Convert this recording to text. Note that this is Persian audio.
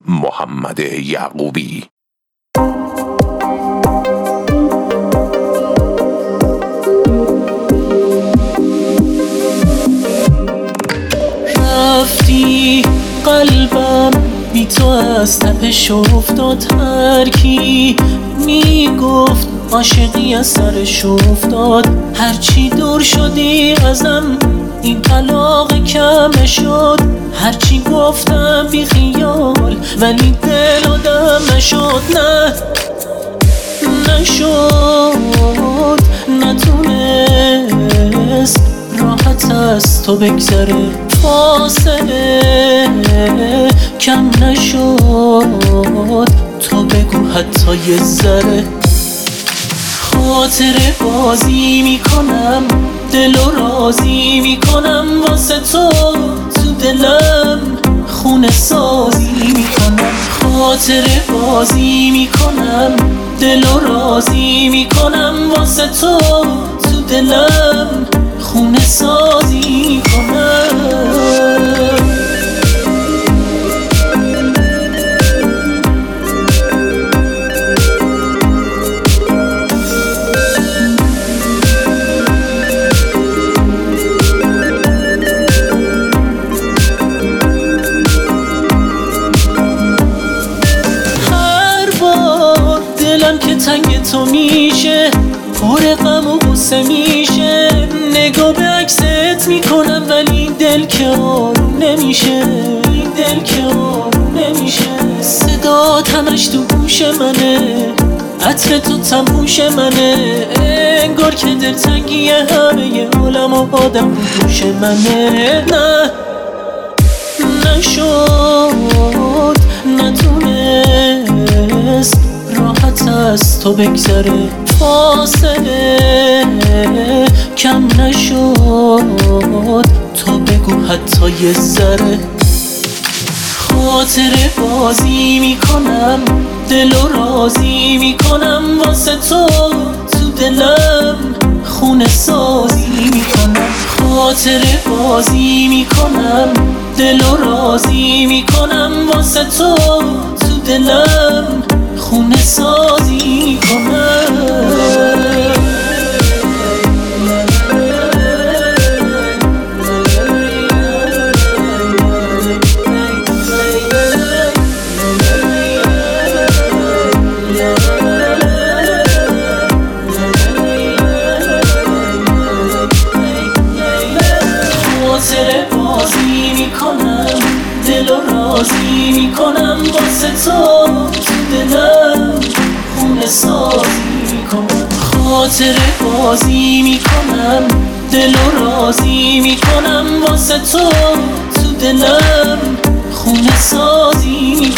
محمد یعقوبی. رفتی قلبم بی تو از تپش افتاد، هر کی میگفت عاشقی از سرش افتاد. هرچی دور شدی ازم این طلاق کم شد، هرچی گفتم بی خیال ولی دل آدم نشد. نشد نتونست راحت از تو بگذره، فاصله کم نشد، تو بگو حتی یه ذره. خاطره بازی میکنم، دلو راضی میکنم، واسه تو تو دلم خونه سازی میکنم. خاطره بازی میکنم، دلو راضی میکنم، واسه تو تو دلم خونه سازی میکنم. دلم که تنگ تو میشه، پر غم و غصه میشه، نگاه به عکست میکنم ولی دل که آروم نمیشه، دل که آروم نمیشه. صدا همش تو گوش منه، عطر تو تنبوش منه، انگار که دلتنگی همه عالم و آدم رو دوش منه. نشد نتونست راحت از تو بگذره، فاصله کم نشد، تو بگو حتی یه ذره. خاطره بازی میکنم، دلو راضی میکنم، واسه تو تو دلم خونه سازی میکنم. خاطره بازی میکنم، دلو راضی میکنم، واسه تو تو دلم خونه سازی کنم. خاطره بازی میکنم، دل و راضی میکنم، واسه تو تو دلم خونه سازی میکنم. خاطره بازی میکنم، دل و راضی میکنم، واسه تو تو دلم خونه سازی میکنم.